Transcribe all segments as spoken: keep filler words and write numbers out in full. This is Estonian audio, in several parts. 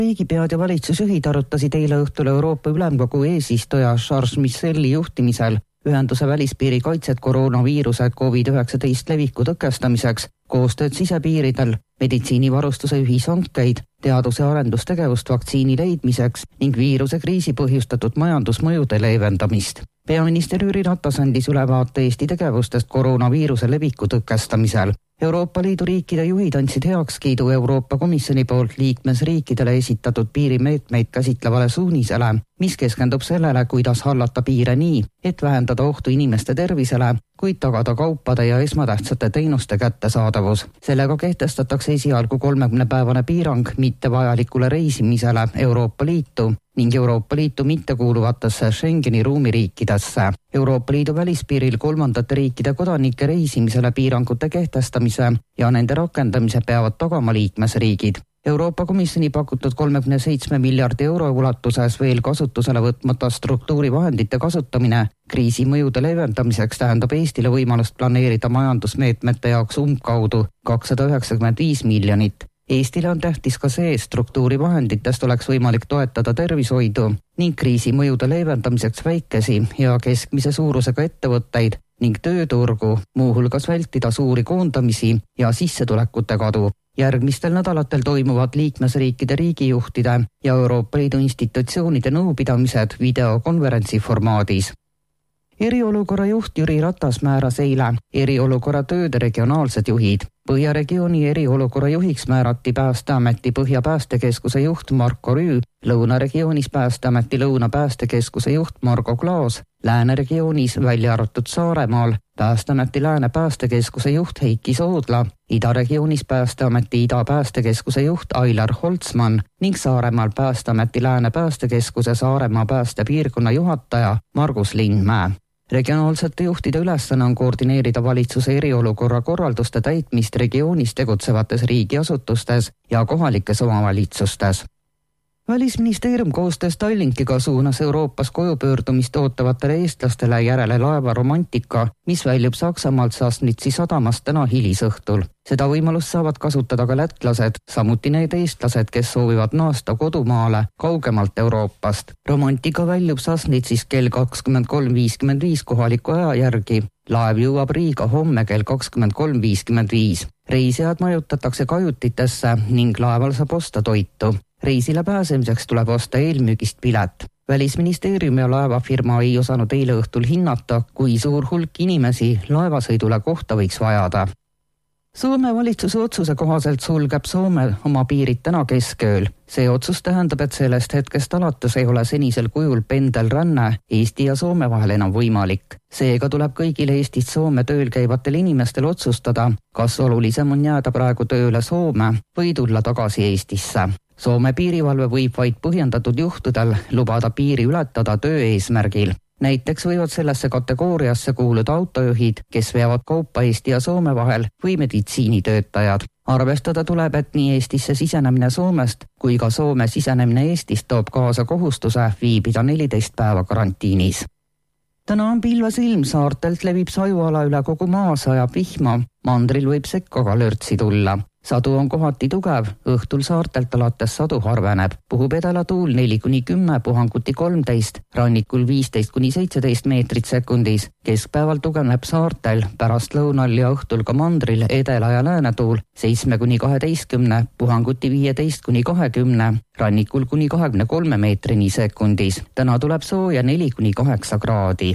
Riigipead ja valitsusjuhid arutasid eile õhtul Euroopa Ülemkogu eesistuja Charles Michel'i juhtimisel ühenduse välispiiri kaitset koroonaviiruse covid üheksateist leviku tõkestamiseks, koostööd sisepiiridel, meditsiinivarustuse ühishankeid, teadus- ja arendustegevust vaktsiini leidmiseks ning viiruse kriisi põhjustatud majandusmõjude leevendamist. Peaminister Jüri Ratas andis ülevaate Eesti tegevustest koroonaviiruse leviku tõkestamisel. Euroopa Liidu riikide juhid andsid heakskiidu Euroopa Komisjoni poolt liikmesriikidele esitatud piirimeetmeid käsitlevale suunisele, mis keskendub sellele, kuidas hallata piire nii, et vähendada ohtu inimeste tervisele, kuid tagada kaupade ja esmatähtsate teenuste kättesaadavus. Sellega kehtestatakse esialgu kolmekümnepäevane piirang mittevajalikule reisimisele Euroopa Liitu ning Euroopa Liitu mittekuuluvatesse Schengeni ruumiriikidesse. Euroopa Liidu välispiiril kolmandate riikide kodanike reisimisele piirangute kehtestamise ja nende rakendamise peavad tagama liikmesriigid. Euroopa Komisjoni pakutud kolmekümne seitsme miljardi euro ulatuses veel kasutusele võtmata struktuurivahendite kasutamine kriisi mõjude leevendamiseks tähendab Eestile võimalust planeerida majandusmeetmete jaoks umbkaudu kakssada üheksakümmend viis miljonit. Eestile on tähtis ka see, struktuurivahenditest oleks võimalik toetada tervishoidu ning kriisi mõjude leevendamiseks väikesi ja keskmise suurusega ettevõtteid ning tööturgu, muuhulgas vältida suuri koondamisi ja sissetulekute kadu. Järgmistel nädalatel toimuvad liikmesriikide riigijuhtide ja Euroopa Liidu institutsioonide nõupidamised videokonverentsi formaadis. Eriolukorra juht Jüri Ratas määras eile eriolukorra tööde regionaalsed juhid. Põhjaregiooni eriolukorra juhiks määrati Päästeameti Põhjapäästekeskuse juht Marko Rüü, Lõunaregioonis Päästeameti Lõunapäästekeskuse juht Margo Klaas, Lääneregioonis välja arvatud Saaremaal Päästeameti Lääne päästekeskuse juht Heiki Soodla, Idaregioonis Päästeameti Ida päästekeskuse juht Ailar Holtzmann ning Saaremaal Päästeameti Lääne päästekeskuse Saaremaa päästepiirkonna juhataja Margus Lindmäe. Regionaalsete juhtide ülesanne on koordineerida valitsuse eriolukorra korralduste täitmist regioonis tegutsevates riigiasutustes ja kohalikes omavalitsustes. Välisministeerium koostöös Tallinkiga suunas Euroopas kojupöördumist ootavatele eestlastele järele laeva Romantika, mis väljub Saksamaalt Sassnitsi sadamast täna hilisõhtul. Seda võimalust saavad kasutada ka lätlased, samuti need eestlased, kes soovivad naasta kodumaale kaugemalt Euroopast. Romantika väljub Sassnitsis kell kakskümmend kolm viiskümmend viis kohaliku aja järgi. Laev jõuab Riiga homme kell kakskümmend kolm viiskümmend viis. Reisijad majutatakse kajutitesse ning laeval saab osta toitu. Reisile pääsemiseks tuleb osta eelmüügist pilet. Välisministeerium ja laevafirma ei osanud eile õhtul hinnata, kui suur hulk inimesi laevasõidule kohta võiks vajada. Soome valitsuse otsuse kohaselt sulgeb Soome oma piirid täna keskööl. See otsus tähendab, et sellest hetkest alates ei ole senisel kujul pendelränne Eesti ja Soome vahel enam võimalik. Seega tuleb kõigil Eestist Soome tööl käivatel inimestel otsustada, kas olulisem on jääda praegu tööle Soome või tulla tagasi Eestisse. Soome piirivalve võib vaid põhjendatud juhtudel lubada piiri ületada töö eesmärgil. Näiteks võivad sellesse kategooriasse kuuluda autojuhid, kes veavad kaupa Eesti ja Soome vahel või meditsiinitöötajad. Arvestada tuleb, et nii Eestisse sisenemine Soomest kui ka Soome sisenemine Eestist toob kaasa kohustuse viibida neliteist päeva karantiinis. Täna on pilves ilm, saartelt levib sajuala üle kogu maa, sajab vihma, mandril võib sekka ka lörtsi tulla. Sadu on kohati tugev, õhtul saartelt alates sadu harveneb. Puhub edela tuul neli kuni kümme, puhanguti kolmteist, rannikul viisteist kuni seitseteist meetrit sekundis. Keskpäeval tugevneb saartel, pärast lõunal ja õhtul ka mandril edela ja läänetuul seitsme kuni kaheteistkümne, puhanguti viieteist kuni kahekümne, rannikul kuni kahekümne kolme meetrini sekundis. Täna tuleb sooja neli kuni kaheksa kraadi.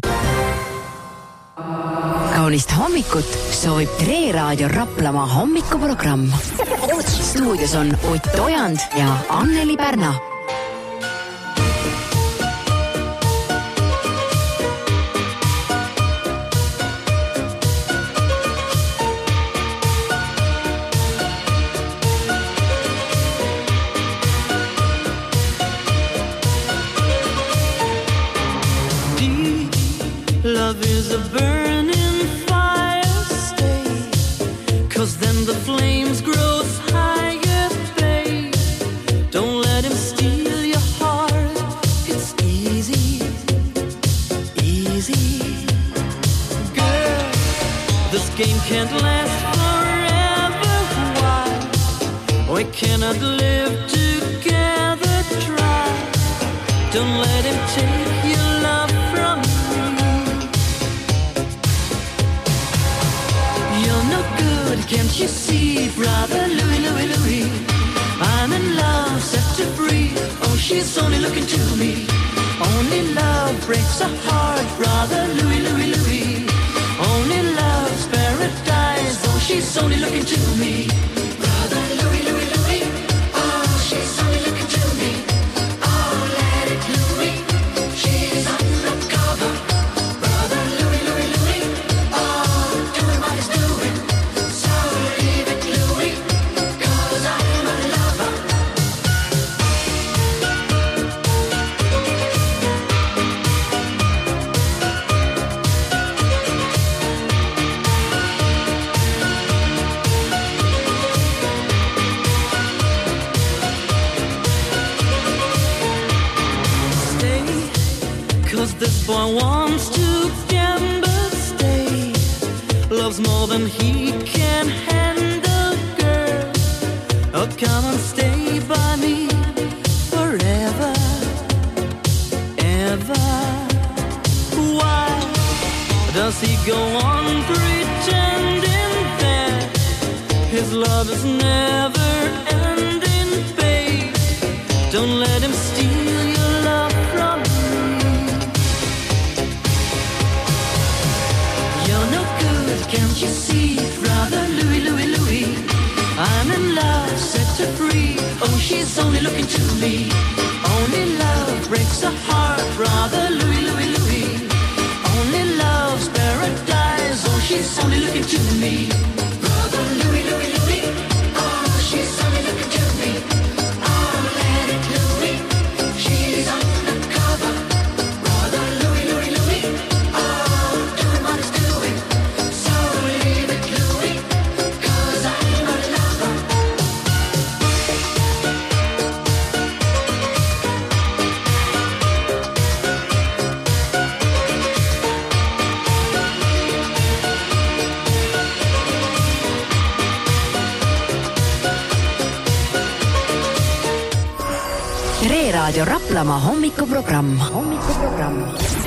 Kaunist hommikut soovib Tre Raadio Raplamaa hommikuprogramm. Stuudios on Ott Ojand ja Anneli Pärna. Deep love is a burning then the flames grow higher, babe. Don't let him steal your heart. It's easy, easy. Girl, this game can't last forever. Why? We cannot live together. Don't let him take your love from me. You're no good, can't you see, brother Louis, Louis, Louis? I'm in love, set to free. Oh, she's only looking to me. Only love breaks a heart, brother Louis, Louis, Louis. Only love's paradise. Oh, she's only looking to me. Brother Louis, Louis, Louis. Oh, she's only looking to me. Oh, let it Louis. She's undercover. Brother Louis, Louis, Louis. Oh, doing what he's doing. So leave it Louis, 'cause I'm a lover. This boy wants to gamble, stay. Loves more than he can handle, girl. Oh, come and stay by me forever, ever. Why does he go on pretending that his love is never ending, babe? Don't let him steal your love from me. Can't you see, brother Louis, Louis, Louis? I'm in love, set her free. Oh, she's only looking to me. Only love breaks a heart, brother Louis, Louis, Louis. Only love's paradise. Oh, she's only looking to me. Brother Louis, Louis, Louis. Oh, she's only looking to me. Oh, let it Louis. She's undercover. Brother Louis, Louis, Louis. Oh, doing what he's doing. Raadio Raplamaa hommikuprogramm. hommikuprogramm.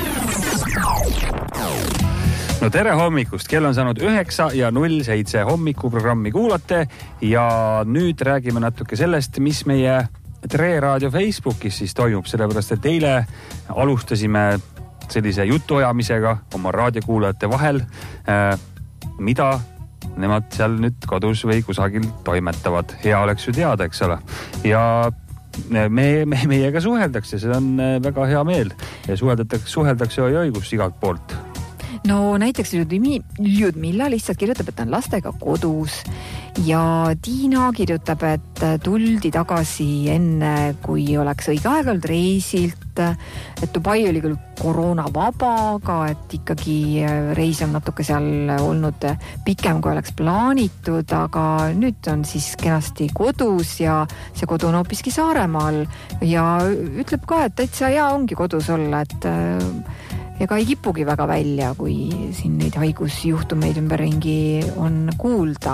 No tere hommikust, kell on saanud üheksa ja null seitse hommikuprogrammi kuulate ja nüüd räägime natuke sellest, mis meie Tre Raadio Facebookis siis toimub, sellepärast et eile alustasime sellise jutuajamisega oma raadiokuulajate vahel, mida nemad seal nüüd kodus või kusagil toimetavad. Hea oleks ju teada, eks ole. Ja me, me meiega suheldakse, see on väga hea meel. Ja suheldatakse, suheldakse oi-oi, kus igalt poolt. No näiteks Ljudmilla lihtsalt kirjutab, et ta on lastega kodus ja Tiina kirjutab, et tuldi tagasi enne, kui oleks õige aeg olnud reisilt, et Dubai oli küll koroonavaba, aga et ikkagi reis on natuke seal olnud pikem, kui oleks plaanitud, aga nüüd on siis kenasti kodus ja see kodu on hoopiski Saaremaal ja ütleb ka, et täitsa hea ongi kodus olla, et ega ei kipugi väga välja, kui siin neid haigusjuhtumeid ümberringi on kuulda.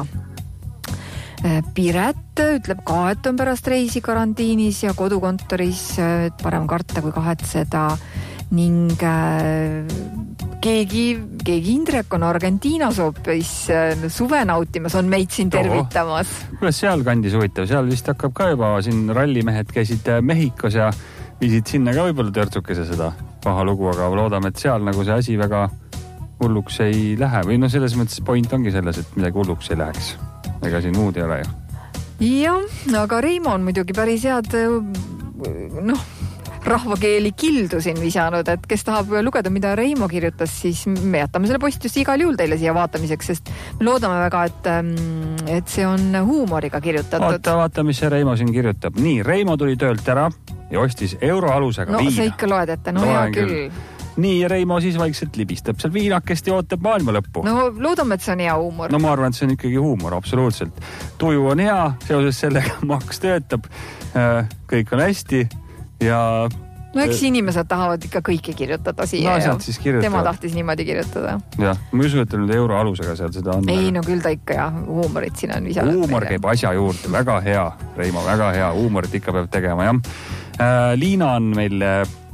Piret ütleb ka, et on pärast reisi karantiinis ja kodukontoris, et parem karta kui kahetseda ning keegi, keegi Indrek on Argentiinas hoopis suve nautimas, on meid siin tervitamas. Kuidas seal kandis huvitav? Seal vist hakkab ka juba siin rallimehed käisid Mehhikos ja viisid sinna ka võib-olla törtsukese seda paha lugu, aga loodame, et seal nagu see asi väga hulluks ei lähe. Või no selles mõttes point ongi selles, et midagi hulluks ei läheks. Ega siin muud ei ole ju. Jah, aga Reimo on muidugi päris head noh, rahvakeeli kildu siin visanud, et kes tahab lugeda, mida Reimo kirjutas, siis me jätame selle postitusi igal juhul teile siia vaatamiseks, sest me loodame väga, et, et see on huumoriga kirjutatud. Vaata, vaata, mis see Reimo siin kirjutab. Nii, Reimo tuli töölt ära ja ostis euro alusega no, viina. No sa ikka loed ette, no hea küll. küll. Nii, ja Reimo siis vaikselt libistab seal viinakest ja ootab maailma lõppu. No loodame, et see on hea huumor. No ma arvan, et see on ikkagi huumor, absoluutselt. Tuju on hea, seoses sellega maks töötab, kõik on hästi ja... No eks inimesed tahavad ikka kõike kirjutada siia no, ja tema tahtis niimoodi kirjutada. Jah, ma usu, et nüüd euro alusega seal seda on. Ei, no küll ta ikka ja huumorit siin on visanud. Huumor käib asja juurde, väga hea, Reimo, väga hea, huumorit ikka peab tegema, jah. Liina on meil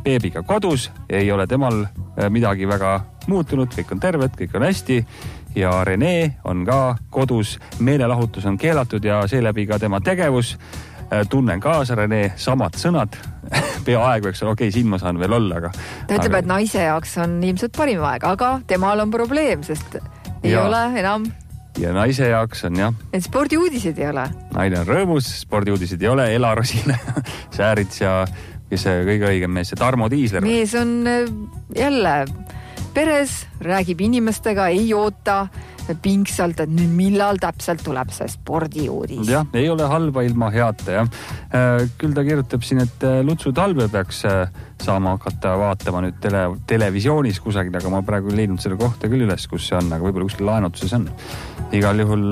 beebiga kodus, ei ole temal midagi väga muutunud, kõik on terved, kõik on hästi ja Rene on ka kodus, meelelahutus on keelatud ja seeläbi ka tema tegevus. Tunnen kaasa, Rene, samad sõnad, peaaegu, eks ole, okei, siin ma saan veel olla, aga... Ta ütleb, aga... et naise jaoks on ilmselt parim aeg, aga temal on probleem, sest ei ja. ole enam... Ja naise jaoks on, jah... Et spordiuudised ei ole. Naine on rõõmus, spordiuudised ei ole, Ela Rosile, Säärits ja kes see kõige õigem mees, see Tarmo Tiisler. Mees on jälle peres, räägib inimestega, ei oota pingsalt, et nüüd millal täpselt tuleb see spordiuudis. Jah, ei ole halba ilma heata, jah. Küll ta kirjutab siin, et Lutsu Talve peaks saama hakata vaatama nüüd tele, televisioonis kusagil, aga ma praegu leidnud selle kohta küll üles, kus see on, aga võib-olla kuskil laenutuses on. Igal juhul,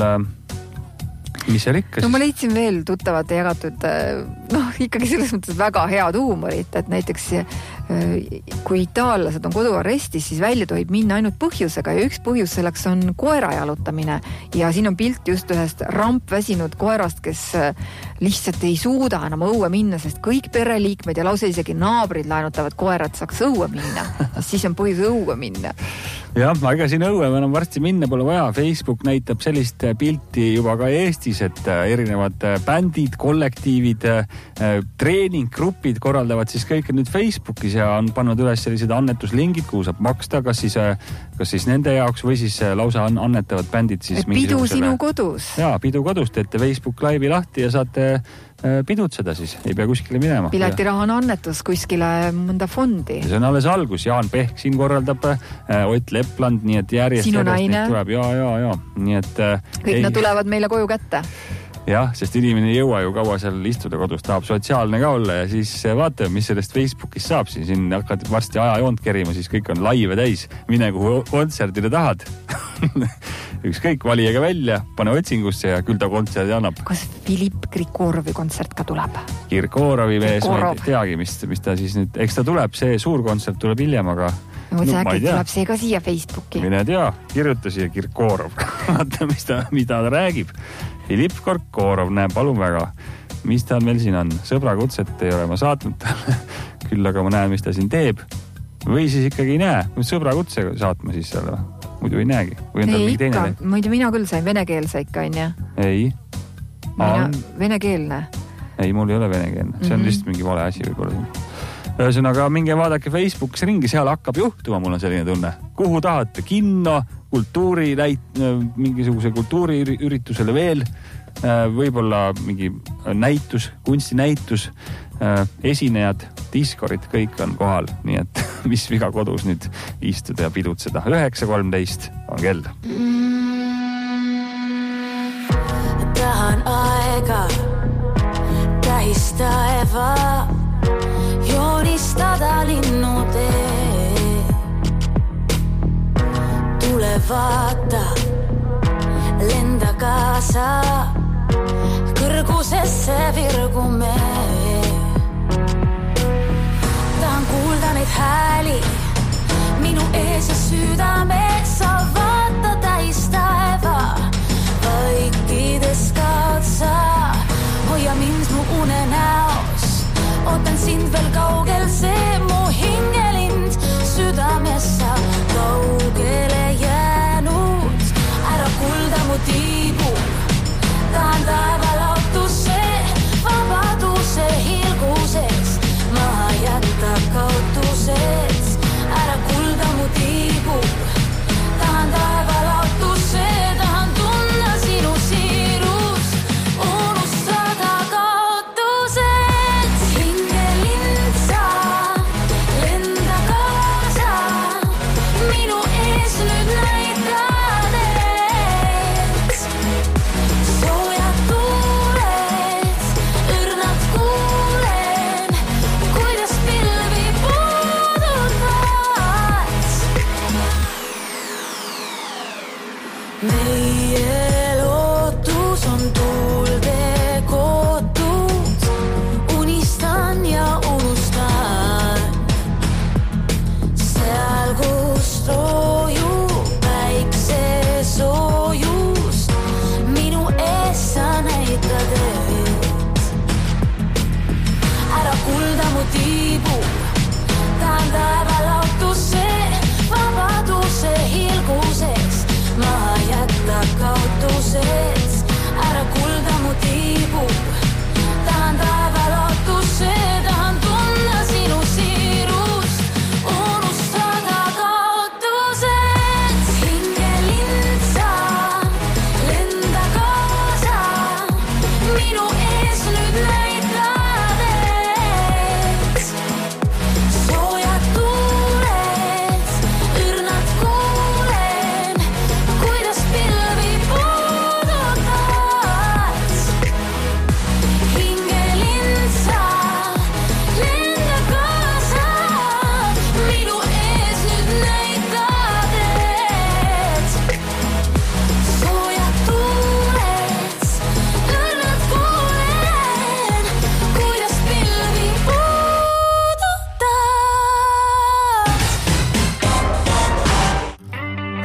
mis seal ikka siis? No ma leidsin veel tuttavate jagatud, noh, ikkagi selles mõttes väga head huumorit, et näiteks kui itaallased on koduarrestis, siis välja tohib minna ainult põhjusega ja üks põhjus selleks on koera jalutamine ja siin on pilt just ühest rampväsinud koerast, kes lihtsalt ei suuda enam õue minna, sest kõik pereliikmed ja lause isegi naabrid laenutavad koerad saaks õue minna, siis on põhjus õue minna. Jah, aga siin õue enam varsti minna pole vaja. Facebook näitab sellist pilti juba ka Eestis, et erinevad bändid, kollektiivid, treeninggrupid korraldavad siis kõike nüüd Facebookis ja on pannud üles sellised annetuslingid, kuhu saab maksta, kas siis, kas siis nende jaoks või siis lausa annetavad bändid siis pidu sinu kodus. Jaa, pidu kodus, teete Facebook Live'i lahti ja saate pidutseda siis, ei pea kuskile minema. Piletiraha on annetus kuskile mõnda fondi. See on alles algus, Jaan Pehk siin korraldab, Ott Lepland, nii et järjest sinu naine tuleb. Ja, ja, ja. Nii et, kõik ei... nad tulevad meile koju kätte. Jah, sest inimene ei jõua ju kaua seal istuda kodus, tahab sotsiaalne ka olla ja siis vaatame, mis sellest Facebookis saab. Siin hakkad varsti aja joont kerima, siis kõik on laive täis. Mine kuhu kontserdile tahad. Ükskõik, valijaga välja, pane otsingusse ja küll ta kontserdi annab. Kas Filipp Kirkorovi kontsert ka tuleb? Kirkorovi mees, ma ei teagi, mis, mis ta siis nüüd... Eks ta tuleb, see suur kontsert tuleb hiljem, aga... No, no, äkki tuleb see ka siia Facebooki. Mine tea, kirjuta siia Kirkorov. Vaata, mis ta, mida ta räägib. Filipp Kirkorov, näe, palun väga. Mis ta meil siin on? Sõbra kutset ei ole ma saatnud talle. Küll aga ma näen, mis ta siin teeb. Või siis ikkagi ei näe. Sõbra kutse saatma siis selle. Muidu ei näegi. Või on tal mingi teine? Muidu mina küll sain venekeelse ikka, on ja? Ei. Mina, venekeelne. Ei, mul ei ole venekeelne. See on mm-hmm. lihtsalt mingi vale asi võib-olla siin. Ühesõnaga, minge vaadake Facebookis ringi, seal hakkab juhtuma, mul on selline tunne. Kuhu tahate? Kinno, kultuuri, mingisuguse kultuuriüritusele veel, võib-olla mingi näitus, kunstinäitus, esinejad, diskorid, kõik on kohal. Nii et mis viga kodus nüüd istuda ja pidutseda. üheksa kolmteist on kell. Tahan aega tähista eva joonistada linnutee. Tule vaata, lenda kaasa, kõrgusesse virgume. Tahan kuulda neid hääli minu ees ja südames, sa vaata täistaeva, vaikides kaotsa, hoia mind mu une näos. Ootan sind veel kaugel, see mu hingelind südames sa kaugele jäänud. Ära kulda mu tiibu, tahan taeva lautuse, vabaduse hilguses, maha jätta kautused. Ära kulda mu tiibu, tahan taeva lautuse, tahan tunna sinu siirus, unustada kaotused. Minu ees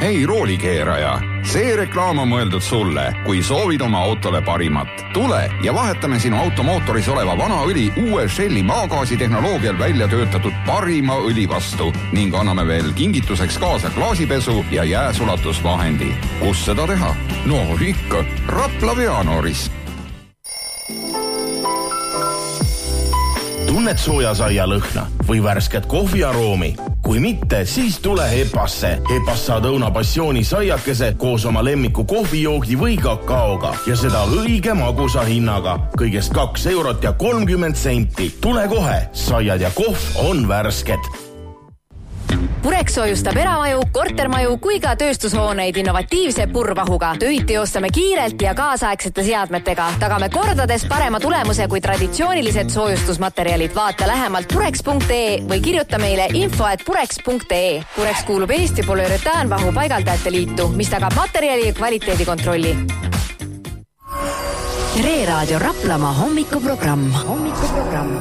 hei roolikeeraja, see reklaam on mõeldud sulle, kui soovid oma autole parimat. Tule ja vahetame sinu automootoris oleva vana õli uue Shelli maagaasi tehnoloogial välja töötatud parima õli vastu ning anname veel kingituseks kaasa klaasipesu ja jääsulatusvahendi. Kus seda teha? No ikka, Rapla Veanooris. Tunned soojasaia lõhna või värsket kohviaroomi? Kui mitte, siis tule Hepasse. Hepas saad õuna passiooni saiakese koos oma lemmiku kohvijoogi või kakaoga ja seda õige magusa hinnaga. Kõigest kaks eurot ja kolmkümmend senti. Tule kohe, saiad ja kohv on värsked. Purex soojustab eramaju, kortermaju kui ka tööstushooneid innovatiivse purvahuga. Töid teostame kiirelt ja kaasaegsete seadmetega. Tagame kordades parema tulemuse kui traditsioonilised soojustusmaterjalid. Vaata lähemalt purex punkt ee või kirjuta meile info at purex punkt ee. Purex kuulub Eesti polüüretaanvahu paigaldajate liitu, mis tagab materjali kvaliteedi kontrolli. Tre Raadio Raplamaa hommikuprogramm. Hommikuprogramm.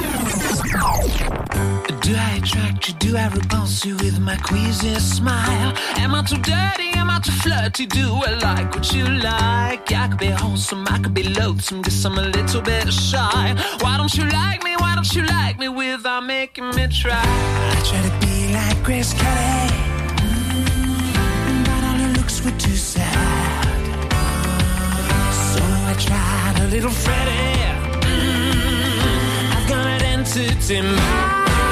Do I attract you? Do I repulse you with my queasy smile? Am I too dirty? Am I too flirty? Do I like what you like? I could be wholesome, I could be loathsome, guess I'm a little bit shy. Why don't you like me? Why don't you like me without making me try? I try to be like Grace Kelly, mm, but all her looks were too sad. So I tried a little Freddie. mm, I've got an entity mind.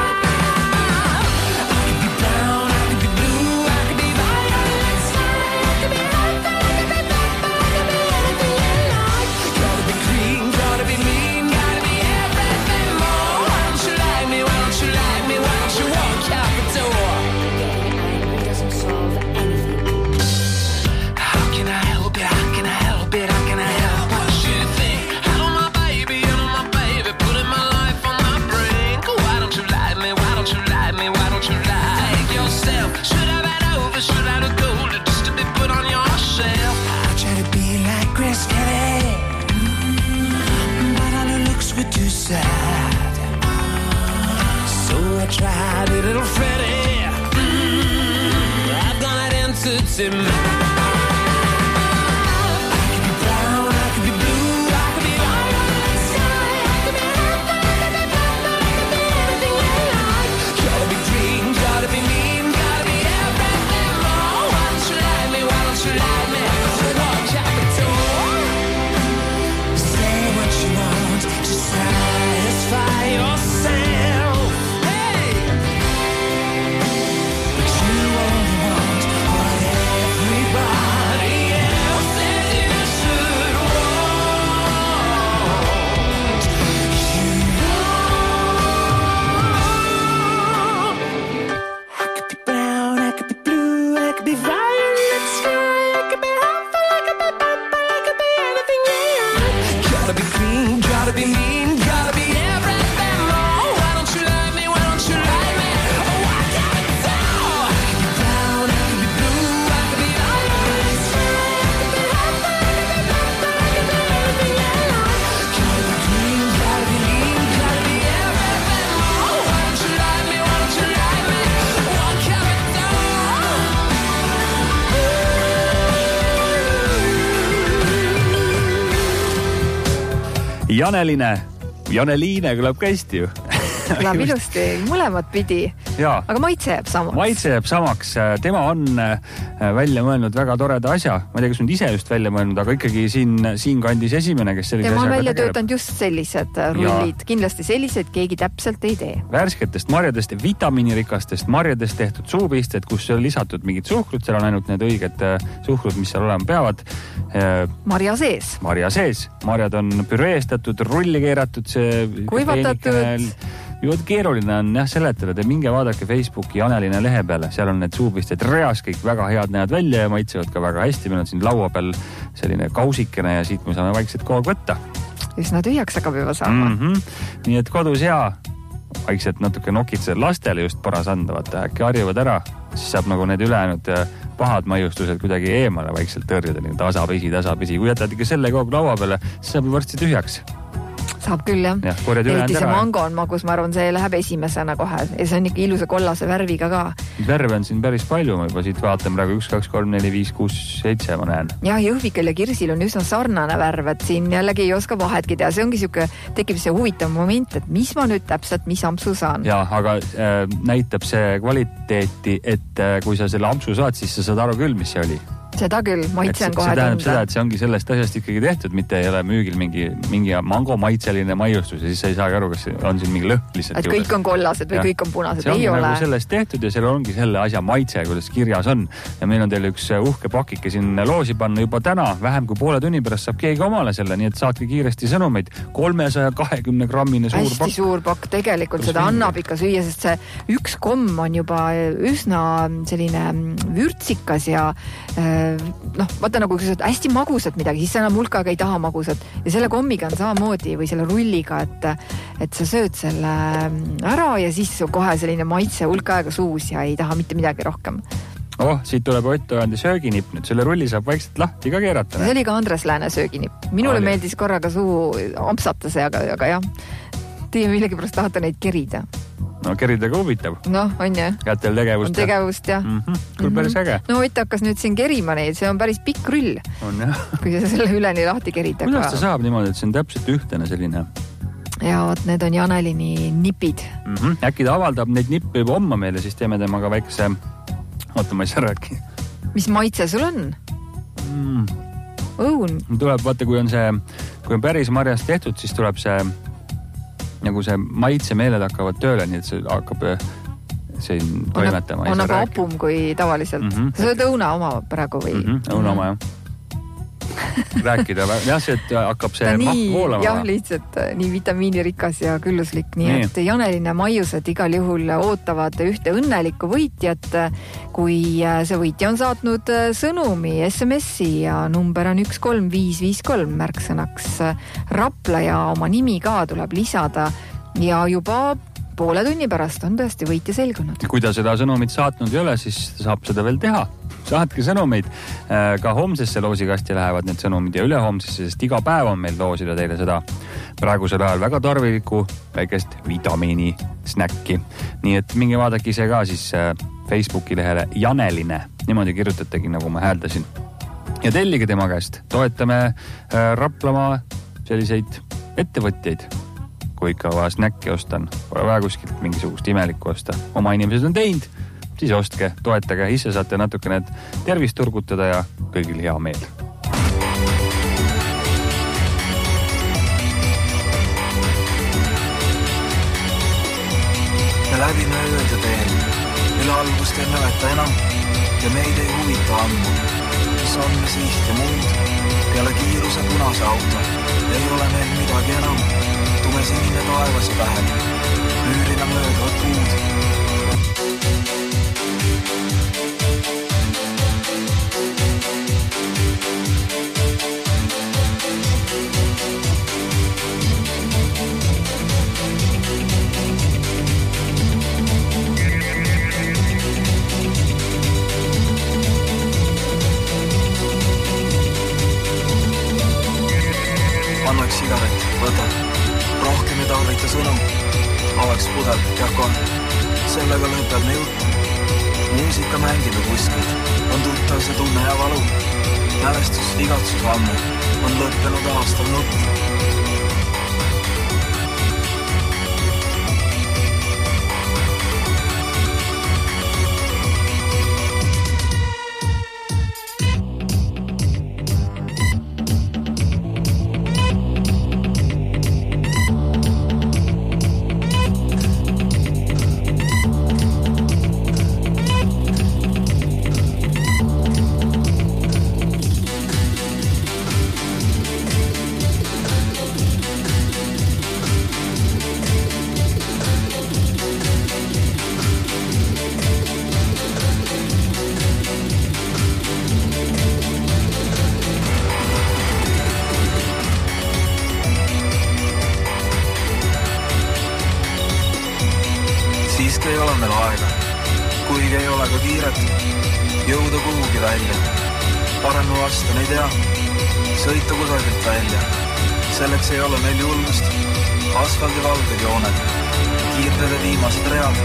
Tried a little Freddie. mm, I've got an entity mind. Janeline, Janeliine kõlab ka hästi ju. Kõlab ilusti, mõlemad pidi. Jaa. Aga maitse jääb samaks. Maitse jääb samaks. Tema on välja mõelnud väga toreda asja. Ma ei tea, kas nüüd ise just välja mõelnud, aga ikkagi siin, siin kandis esimene, kes sellise Tema asjaga välja tegeleb. töötanud just sellised rullid. Ja. Kindlasti sellised keegi täpselt ei tee. Värsketest marjadest ja vitamiinirikastest marjadest tehtud suupisted, kus on lisatud mingid suhkrud, seal on ainult need õiged suhkrud, mis seal olema peavad. Marja sees. Marja sees. Marjad on püreestatud, rulli keeratud, see kuivatatud. Juhud keeruline on jah seletada, te minge vaadake Facebooki Janeline lehe peale, seal on need suupisted reas, kõik väga head näevad välja ja maitsevad ka väga hästi. Meil on siin laua peal selline kausikene ja siit me saame vaikselt koog võtta. Üsna tühjaks hakkab juba saama. Mm -hmm. Nii et kodus hea, vaikselt natuke nokitsed lastele just paras anda, vaata, äkki harjuvad ära, siis saab nagu need ülejäänud pahad maiustused kuidagi eemale vaikselt tõrjuda, nii tasapisi, tasapisi. Kui jätad ikka selle koog laua peale, siis saab varsti tühjaks. Saab küll, jah. jah eriti see mango on magus, ma arvan, see läheb esimesena kohe. Ja see on ikka ilusa kollase värviga ka. Värve on siin päris palju, ma juba siit vaatan praegu üks, kaks, kolm, neli, viis, kuus, seitse ma näen. Ja jõhvikal ja kirsil on üsna sarnane värv, et siin jällegi ei oska vahetki teha. See ongi siuke, tekib see huvitav moment, et mis ma nüüd täpselt, mis ampsu saan. Ja, aga äh, näitab see kvaliteeti, et äh, kui sa selle ampsu saad, siis sa saad aru küll, mis see oli. Seda küll, maitse on kohe tunda. See tähendab seda, et see ongi sellest asjast ikkagi tehtud, mitte ei ole müügil mingi, mingi mango maitseline maiustus ja siis sa ei saagi aru, kas on siin mingi lõhn lihtsalt. Et kõik on kollased või ja. Kõik on punased, ei ole. See on nagu sellest tehtud ja seal ongi selle asja maitse, kuidas kirjas on. Ja meil on teil üks uhke pakike siin loosi panna juba täna, vähem kui poole tunni pärast saab keegi omale selle, nii et saatke kiiresti sõnumeid. kolmesaja kahekümne grammine suur Hästi pakk. Hästi suur pakk, tegelikult seda annab ikka süüa, sest see üks komm on juba üsna selline vürtsikas ja noh, vaata nagu kui sa oled hästi magusat midagi, siis sa enam hulkaga ei taha magusat ja selle kommiga on samamoodi või selle rulliga, et, et sa sööd selle ära ja siis kohe selline maitse hulka aega suus ja ei taha mitte midagi rohkem. Oh, siit tuleb Ott Ojandi sööginipp nüüd, selle rulli saab vaikselt lahti ka keerata. See oli ka Andres Lääne sööginipp. Minule Oli. meeldis korraga suu ampsatase, aga, aga jah, teie millegipärast tahate neid kerida. No keridega huvitav. Noh, on jah. Kätel tegevust. On tegevust, jah. Mm-hmm. Küll päris äge. No Ott hakkas nüüd siin kerima neid, see on päris pikk rull. On jah. Kui sa selle üleni lahti kerid. Kuidas ta saab niimoodi, et see on täpselt ühtene selline? Ja vot, need on Janelini nipid. Mm-hmm. Äkki ta avaldab neid nippe juba homma meile, siis teeme temaga väikse... Oota, ma ei saa rääki. Mis maitse sul on? Mm. Õun. Tuleb, vaata, kui on see, kui on päris marjast tehtud, siis tuleb see nagu see maitse meeled hakkavad tööle, nii et see hakkab siin toimetama. On nagu apum kui tavaliselt. Mm-hmm. Sa sööd õuna oma praegu või? Mm-hmm. Õuna oma, jah. Rääkida, jah, see, et hakkab see nii, mahk voolama. Jah, lihtsalt nii vitamiinirikas ja külluslik, nii, nii. Et Janeline maiused igal juhul ootavad ühte õnnelikku võitjat, kui see võitja on saatnud sõnumi S M S-i ja number on üks kolm viis viis kolm märksõnaks Rapla ja oma nimi ka tuleb lisada ja juba poole tunni pärast on tõesti võitja selgunud. Kui ta seda sõnumit saatnud ei ole, siis saab seda veel teha. Saatke sõnumeid. Ka homsesse loosikasti lähevad need sõnumid ja ülehomsesse, sest iga päev on meil loosida teile seda praegusel ajal väga tarviliku väikest vitamiini snäkki. Nii et minge vaadake ise ka siis Facebooki lehele Janeline. Niimoodi kirjutategi, nagu ma hääldasin. Ja tellige tema käest. Toetame Raplamaa selliseid ettevõtjaid. Kui ikka vaja snäkki ostan, pole vaja kuskilt mingisugust imelikku osta. Oma inimesed on teinud, siis ostke, toetage, ise saate natuke need tervist turgutada ja kõigil hea meel. Me läbime ööd ja teen, mille algust ei mäleta enam ja meid ei huvita ammu. Mis on me siht ja muud, peale kiiruse punase auto, ei ole meil midagi enam. Tume sinine taevas ja vähem, müürina mööduvad puud. Annaks sigaret, võta. Rohkem ei tarvita sõnu. Avaks pudel, jakon. Sellega lõpeb me jutt. Muusika mängime kuskilt. On tuttav see tunne ja valu. Mälestus igatsus ammu. On lõppenud aastal nutt. Siiski ei ole meil aega, kuigi ei ole ka kiiret, jõuda kuhugi välja. Parem vastan ei tea, sõita kusagilt välja, Selleks ei ole meil julgust. Asfaldi valged jooned. Kiirtede viimased read.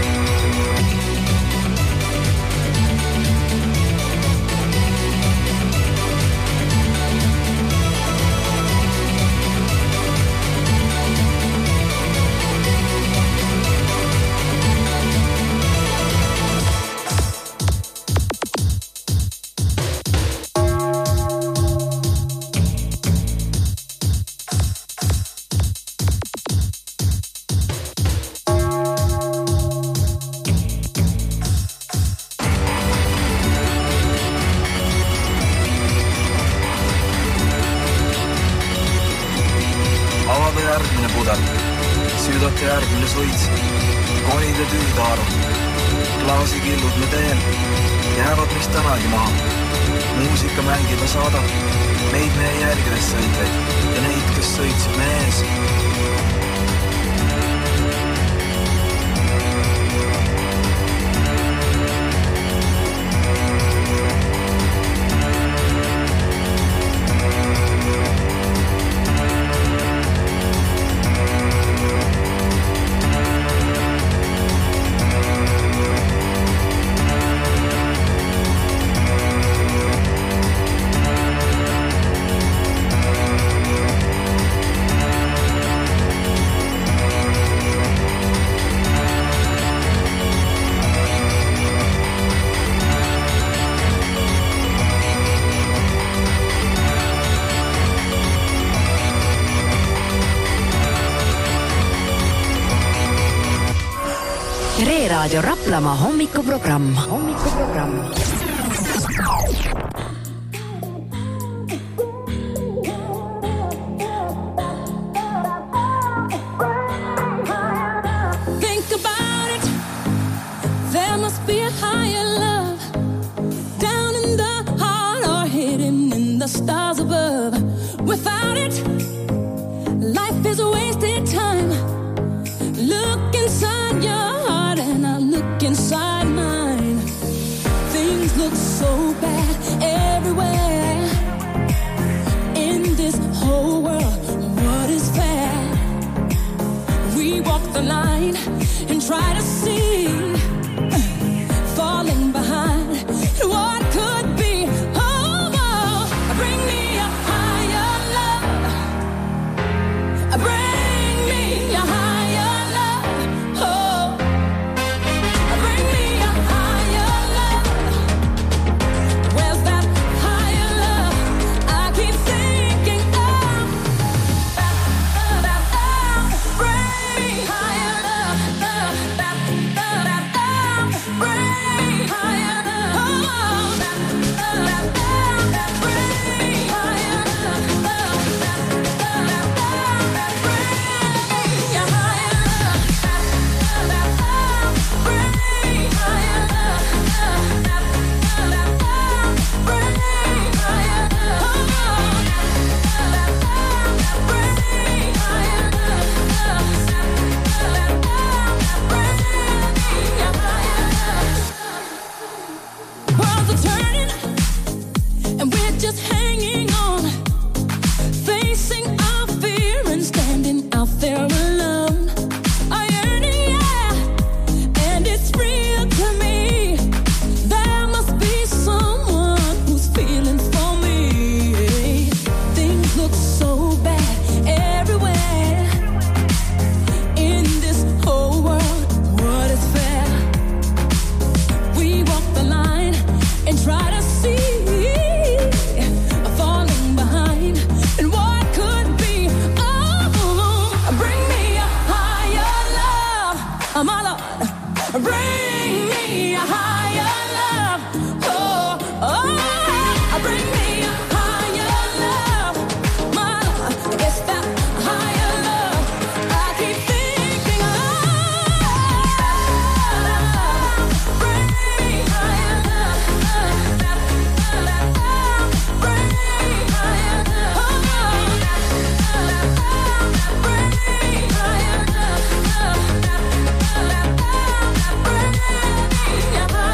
Raadio Raplamaa hommikuprogramm. Hommikuprogramm. Think about it. There must be a higher love down in the heart or hidden in the stars above. Without it, life is a wasted time. Look inside your heart and I look inside mine. Things look so bad everywhere in this whole world. What is fair? We walk the line and try to see, falling behind what could be. Oh, oh, bring me a higher love. Bring me a higher. Yeah.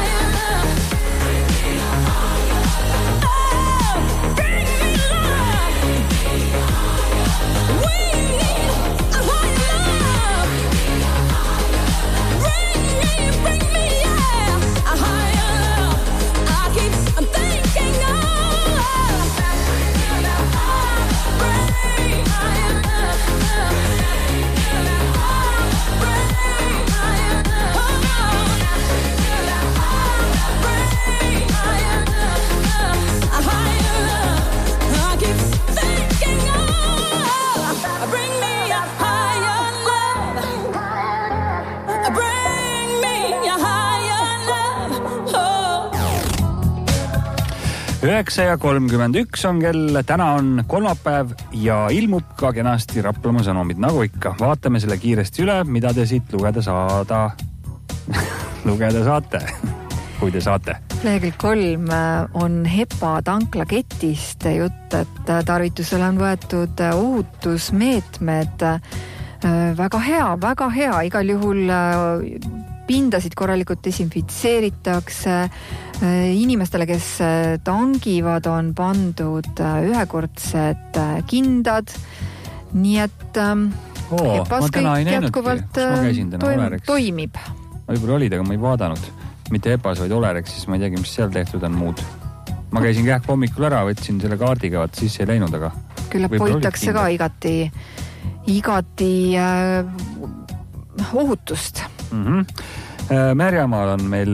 üheksa ja kolmkümmend üks on kell, täna on kolmapäev ja ilmub ka kenasti Raplamaa sõnumid, nagu ikka. Vaatame selle kiiresti üle, mida te siit lugeda saada lugeda saate, kui te saate. Lehekülg kolm on Hepa tanklaketist jutt, et tarvitusele on võetud ohutusmeetmed. Väga hea, väga hea, igal juhul pindasid korralikult desinfitseeritakse. Inimestele, kes tangivad, on pandud ühekordsed kindad. Nii et Oo, Hepas kõik jätkuvalt toim, toimib. Ma võib-olla olid, aga ma ei vaadanud. Mitte Hepas, vaid Olereks, siis ma ei teagi, mis seal tehtud on muud. Ma käisin kähk hommikul ära, võtsin selle kaardiga, vaat siis ei läinud, aga... Küllap hoitakse ka igati, igati äh, ohutust. Mm-hmm. Märjamaal on meil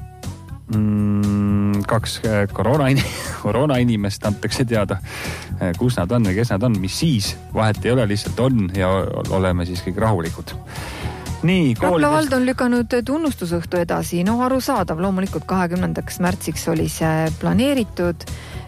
mm, kaks koroona, koroona inimest antakse teada, kus nad on ja kes nad on, mis siis vahet ei ole, lihtsalt on ja oleme siis kõik rahulikud. Nii, Rapla vald on lükanud tunnustusõhtu edasi. No arusaadav, loomulikult kahekümnendaks märtsiks oli see planeeritud.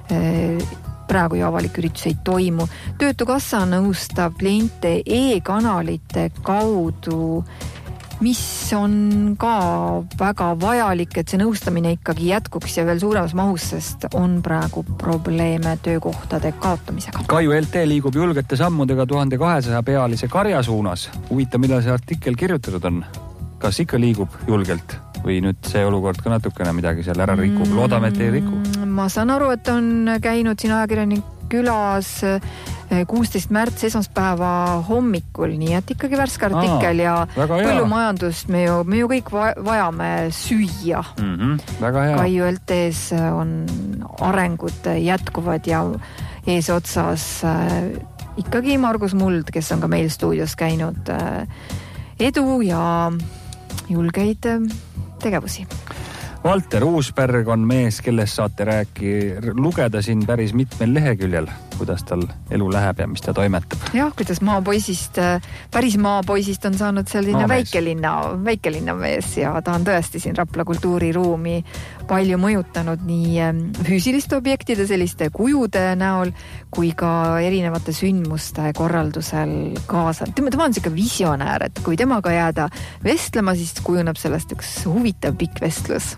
Praegu ju avalik üritus ei toimu. Töötukassa nõustab kliente e-kanalite kaudu, mis on ka väga vajalik, et see nõustamine ikkagi jätkuks ja veel suuremas mahus, sest on praegu probleeme töökohtade kaotamisega. Kaiu L T liigub julgete sammudega tuhande kahesaja pealise karja suunas. Huvitav, mida see artikkel kirjutatud on? Kas ikka liigub julgelt või nüüd see olukord ka natukene midagi seal ära rikub? Loodame, et ei riku. Ma saan aru, et on käinud siin ajakirjanik külas kuusteist märts esmaspäeva hommikul, nii et ikkagi värske artikkel ja põllumajandust me ju, me ju kõik vajame süüa. Mm-hmm, väga hea. Kaiu L T-s on arengud jätkuvad ja eesotsas ikkagi Margus Muld, kes on ka meil stuudios käinud, edu ja julgeid tegevusi. Valter Uusberg on mees, kellest saate rääki lugeda siin päris mitmel leheküljel, kuidas tal elu läheb ja mis ta toimetab. Jah, kuidas maapoisist, päris maapoisist on saanud selline väikelinna, väikelinna mees ja ta on tõesti siin Rapla kultuuriruumi palju mõjutanud nii füüsiliste objektide, selliste kujude näol, kui ka erinevate sündmuste korraldusel kaasa. Tema, tema on siuke visionäär, et kui temaga jääda vestlema, siis kujuneb sellest üks huvitav pikk vestlus.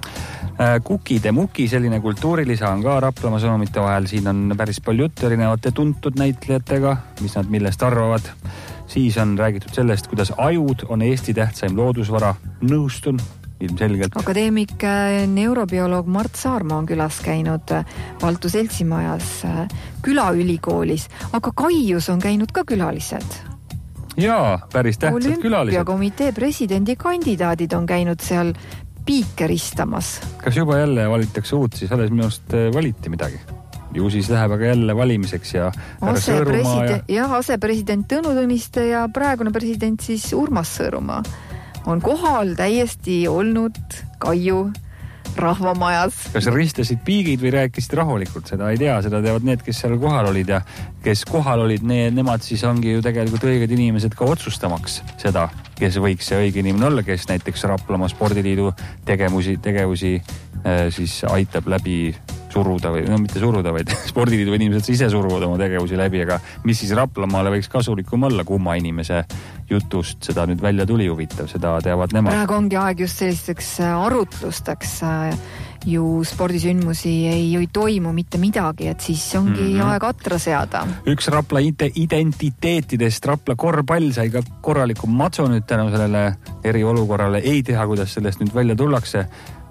Kukide Muki, selline kultuurilisa on ka Raplamaa sõnumite vahel. Siin on päris palju juttu erinevate tuntud näitlejatega, mis nad millest arvavad. Siis on räägitud sellest, kuidas ajud on Eesti tähtsaim loodusvara. Nõustun ilmselgelt. Akadeemik neurobioloog Mart Saarma on külas käinud Valtu Seltsimajas külaülikoolis, aga Kaius on käinud ka külalised. Jaa, päris tähtsad külalised. Olümpiakomitee presidendi kandidaadid on käinud seal piike ristamas. Kas juba jälle valitaks uut, siis alles minust valiti midagi. Ju siis läheb aga jälle valimiseks ja härra Sõõrumaa ja... Jah, asepresident Tõnu Tõniste ja praegune president siis Urmas Sõõrumaa on kohal täiesti olnud Kaiu rahvamajas. Kas ristasid piigid või rääkisid rahulikult? Seda ei tea, seda teavad need, kes seal kohal olid ja kes kohal olid, need, nemad siis ongi ju tegelikult õiged inimesed ka otsustamaks seda, kes võiks see õige inimene olla, kes näiteks Raplamaa Spordiliidu tegevusi, tegevusi äh, siis aitab läbi suruda või, no mitte suruda, vaid Spordiliidu inimesed ise suruvad oma tegevusi läbi, aga mis siis Raplamaale võiks kasulikum olla, kumma inimese jutust seda nüüd välja tuli huvitav, seda teavad nemad. Praegu ongi aeg just sellisteks arutlusteks, ju spordisündmusi ei, ei toimu mitte midagi, et siis ongi mm-hmm. aeg atra seada. Üks Rapla identiteetidest, Rapla korvpall sai ka korraliku matsu nüüd tänu sellele eriolukorrale, ei teha, kuidas sellest nüüd välja tullakse.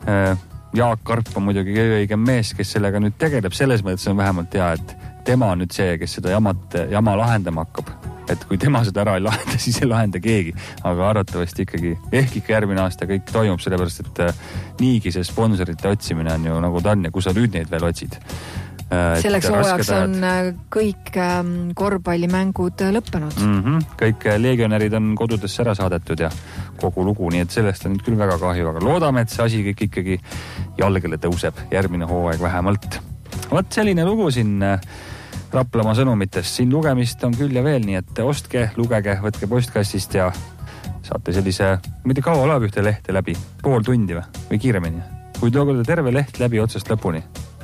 Jaak Karp on muidugi õigem mees, kes sellega nüüd tegeleb, selles mõttes on vähemalt hea, et tema on nüüd see, kes seda jamat, jama lahendama hakkab. Et kui tema seda ära ei lahenda, siis ei lahenda keegi. Aga arvatavasti ikkagi, ehk ikka järgmine aasta kõik toimub, sellepärast, et niigi see sponsorite otsimine on ju nagu ta on ja kus sa nüüd neid veel otsid. Selleks hooajaks on kõik korvpallimängud lõppenud. Mm-hmm. Kõik legionärid on kodudesse ära saadetud ja kogu lugu, nii et sellest on nüüd küll väga kahju, aga loodame, et see asi kõik ikkagi jalgele tõuseb järgmine hooaeg vähemalt. Vot selline lugu siin Raplamaa sõnumitest. Siin lugemist on küll ja veel, nii et ostke, lugege, võtke postkastist ja saate sellise, mitte kaua loeb ühte lehte läbi, pool tundi või, või kiiremini. Kui toogada terve leht läbi otsast lõpuni.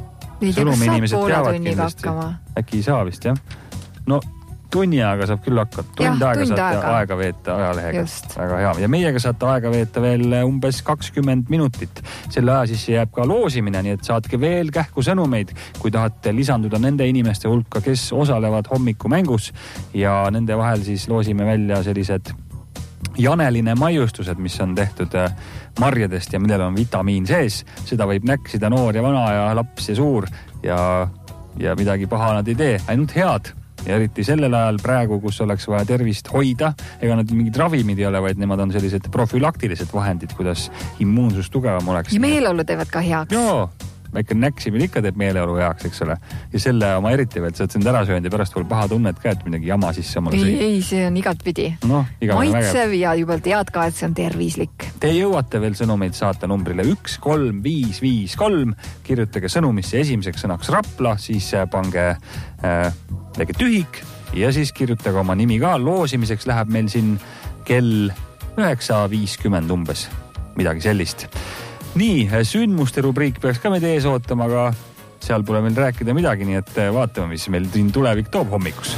Sõnumi inimesed teavad kindlasti. Äkki ei saa vist, jah. No tunni aega saab küll hakata. Tund ja, aega tund saate aega. aega veeta ajalehega. Just. Väga hea. Ja meiega saate aega veeta veel umbes kakskümmend minutit. Selle aja siis jääb ka loosimine, nii et saatke veel kähku sõnumeid, kui tahate lisanduda nende inimeste hulka, kes osalevad hommikumängus ja nende vahel siis loosime välja sellised janeline maiustused, mis on tehtud marjadest ja millel on vitamiin sees. Seda võib näksida noor ja vana ja laps ja suur ja, ja midagi paha nad ei tee, ainult head. Ja eriti sellel ajal praegu, kus oleks vaja tervist hoida, ega nad mingid ravimid ei ole, vaid nemad on sellised profülaktilised vahendid, kuidas immuunsus tugevam oleks. Ja meeleolu teevad ka heaks. Joo, väike näksimine ikka teeb meeleolu heaks, eks ole. Ja selle oma eriti veel, sa oled sind ära söönud ja pärast veel paha tunnet ka, et midagi jama sisse mulle ei, ei, see on igat pidi. No, maitsev ja juba tead ka, et see on tervislik. Te jõuate veel sõnumeid saata numbrile üks kolm viis viis kolm. Kirjutage sõnumisse esimeseks sõnaks Rapla, siis pange äh, tege tühik ja siis kirjutage oma nimi ka. Loosimiseks läheb meil siin kell üheksa viiskümmend umbes. Midagi sellist. Nii, sündmuste rubriik peaks ka meid ees ootama, aga seal pole meil rääkida midagi, nii et vaatame, mis meil siin tulevik toob hommikus.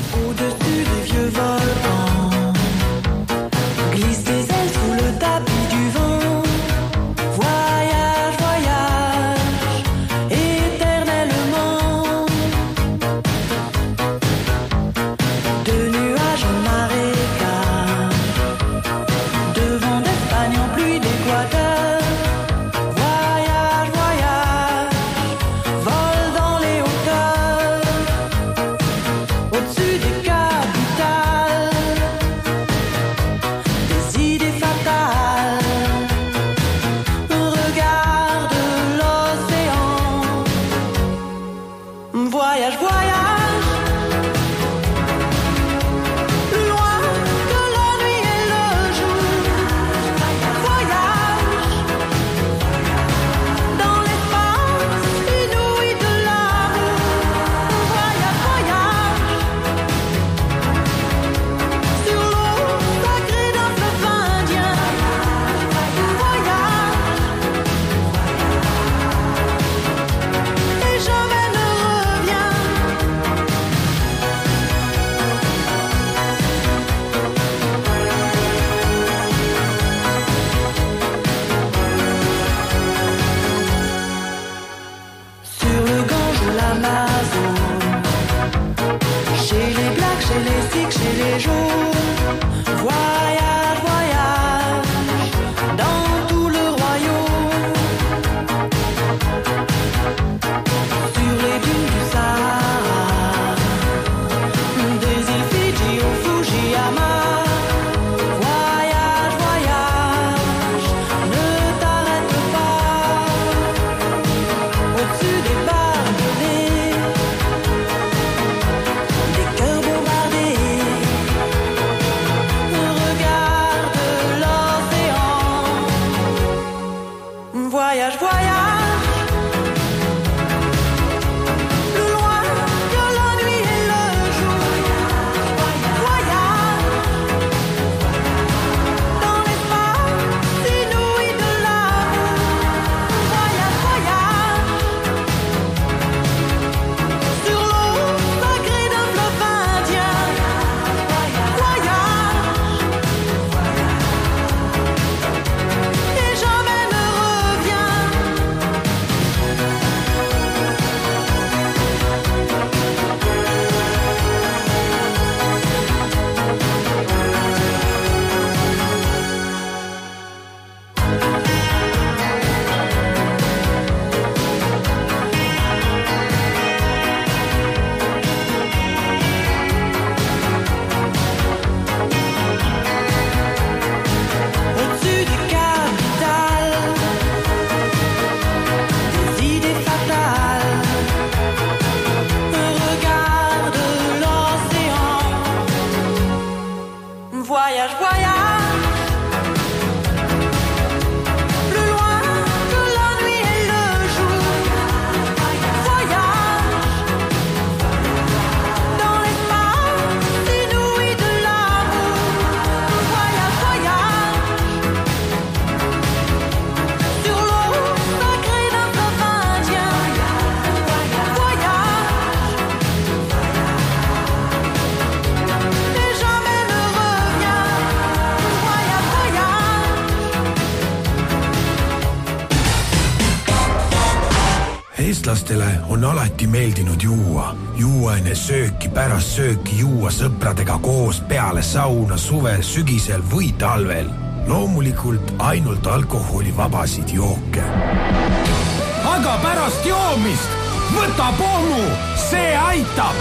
eestlastele on alati meeldinud juua. Juua enne sööki, pärast sööki, juua sõpradega koos peale sauna suvel, sügisel või talvel. Loomulikult ainult alkoholivabasid jooke. Aga pärast joomist võta pommu, see aitab!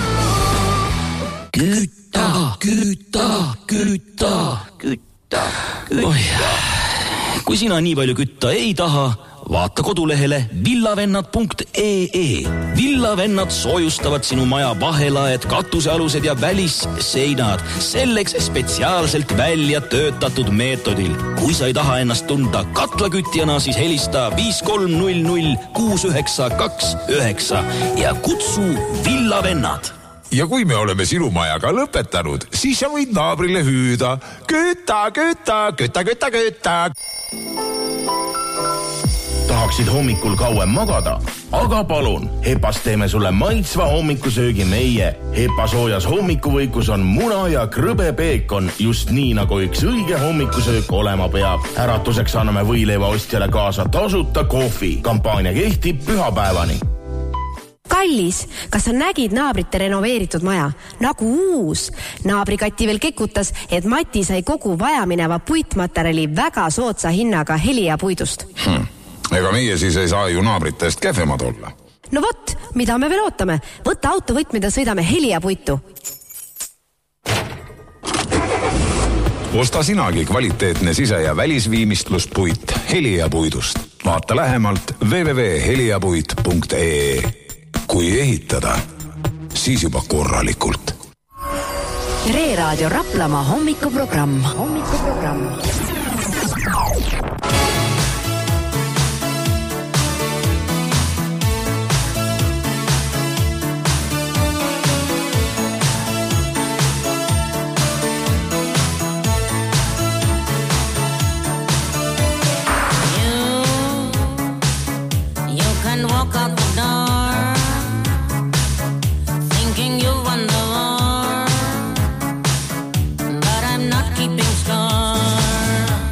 Küta, küta, küta, küta, küta. Oi, kui sina nii palju kütta ei taha, vaata kodulehele villavennad punkt ee. Villavennad soojustavad sinu maja vahelaed, katusealused ja välisseinad selleks spetsiaalselt välja töötatud meetodil. Kui sa ei taha ennast tunda katlakütjana, siis helista viis kolm null null kuus üheksa kaks üheksa ja kutsu Villavennad. Ja kui me oleme sinu majaga lõpetanud, siis sa võid naabrile hüüda. Küta, küta, küta, küta, küta. Tahaksid hommikul kauem magada? Aga palun, Hepas teeme sulle maitsva hommikusöögi meie. Hepa soojas hommikuvõikus on muna ja krõbe peekon, just nii nagu üks õige hommikusöök olema peab. Äratuseks anname võileiva ostjale kaasa tasuta kohvi. Kampaania kehtib pühapäevani. Kallis, kas sa nägid naabrite renoveeritud maja? Nagu uus. Naabrikatti veel kekutas, et Mati sai kogu vajamineva puitmaterjali väga sootsa hinnaga Helia puidust. Hmm. Ega meie siis ei saa ju naabritest kehvemad olla. No vot, mida me veel ootame? Võtta autovõtmida, sõidame Helia puitu. Osta sinagi kvaliteetne sise- ja välisviimistlust puit Helia puidust. Vaata lähemalt w w w punkt heliapuit punkt ee. Kui ehitada, siis juba korralikult. Reeraadio Raplamaa hommikuprogramm. Hommikuprogramm. But I'm not keeping score.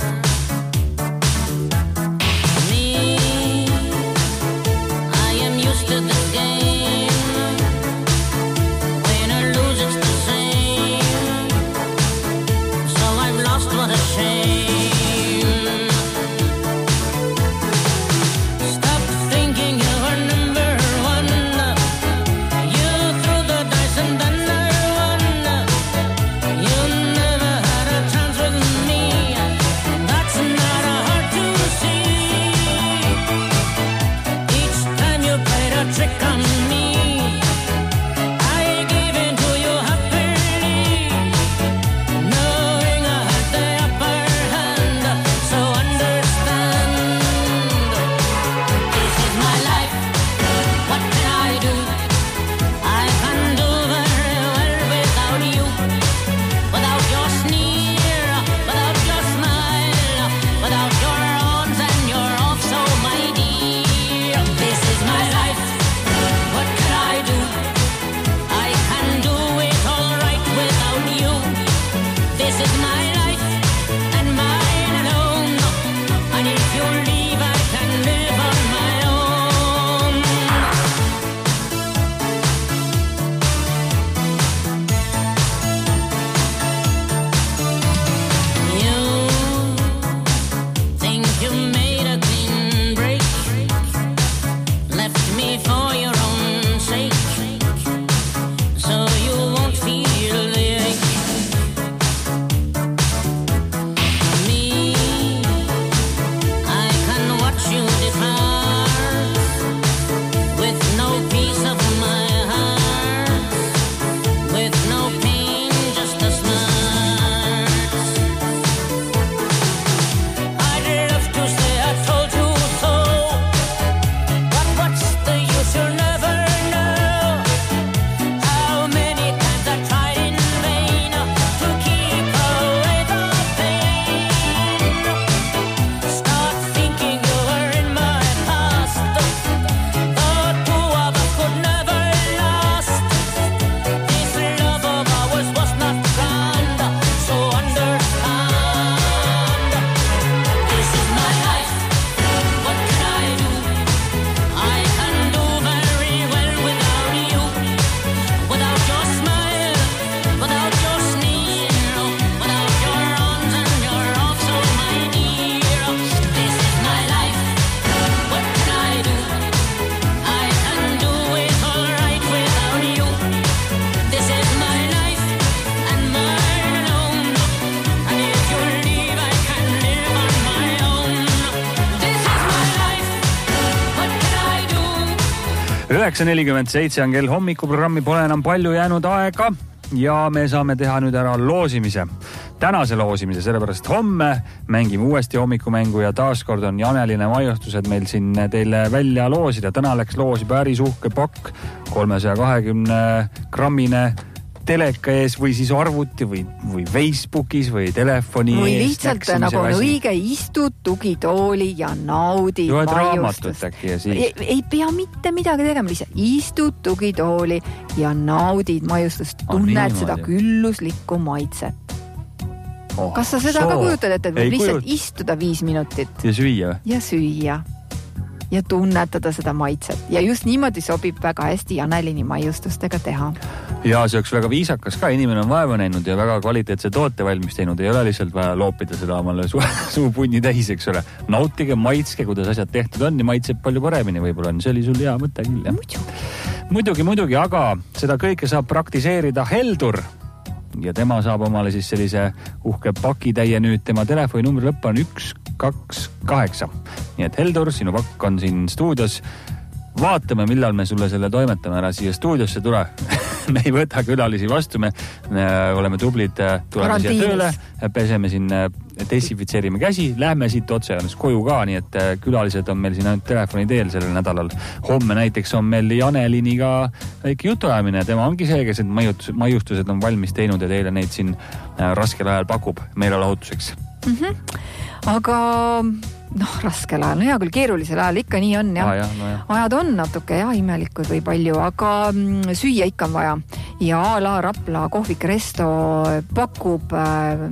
üheksa nelikümmend seitse on kell, hommikuprogrammi pole enam palju jäänud aega ja me saame teha nüüd ära loosimise. Tänase loosimise, sellepärast homme mängime uuesti hommikumängu ja taaskord on Janeline maiustused meil siin teile välja loosida. Täna läks loosi päris uhke pakk, kolmesaja kahekümne grammine teleka ees või siis arvuti või, või Facebookis või telefoni või ees. lihtsalt nagu on õige, istud tugitooli ja naudid Joed maiustust. Ei, ei pea mitte midagi tegema, lihtsalt istud tugitooli ja naudid maiustust, tunned seda külluslikku maitset. Oh, kas sa seda soo. Ka kujutad, et võib lihtsalt kujut... istuda viis minutit? Ja süüa? Ja süüa. Ja tunnetada seda maitset. Ja just niimoodi sobib väga hästi Janelini maiustustega teha. Ja see oleks väga viisakas ka, inimene on vaeva näinud ja väga kvaliteetse toote valmis teinud. Ei ole lihtsalt vaja loopida seda omale su, suu punni täis, eks ole. Nautige, maitske, kuidas asjad tehtud on ja maitseb palju paremini võib-olla on. See oli sul hea mõte küll, jah? Muidugi. Muidugi, muidugi, aga seda kõike saab praktiseerida Heldur. Ja tema saab omale siis sellise uhke pakitäie nüüd. Tema telefoninumbri lõpp on üks kaks kaheksa. Nii et Heldur, sinu pakk on siin stuudios. Vaatame, millal me sulle selle toimetame ära siia stuudiosse tule. Me ei võta külalisi vastu, me, me oleme tublid, tuleme siia tööle, peseme siin, desinfitseerime käsi, lähme siit otse koju ka, nii et külalised on meil siin ainult telefoni teel sellel nädalal. Homme näiteks on meil Janeliniga väike jutuajamine, tema ongi see, kes need maiustused on valmis teinud ja teile neid siin raskel ajal pakub meelelahutuseks. Mm-hmm. Aga noh, raskel ajal, no hea küll, keerulisel ajal ikka nii on ja ah, jah, no, jah. Ajad on natuke ja imelikud või palju, aga süüa ikka on vaja ja A la Rapla kohvik Resto pakub äh,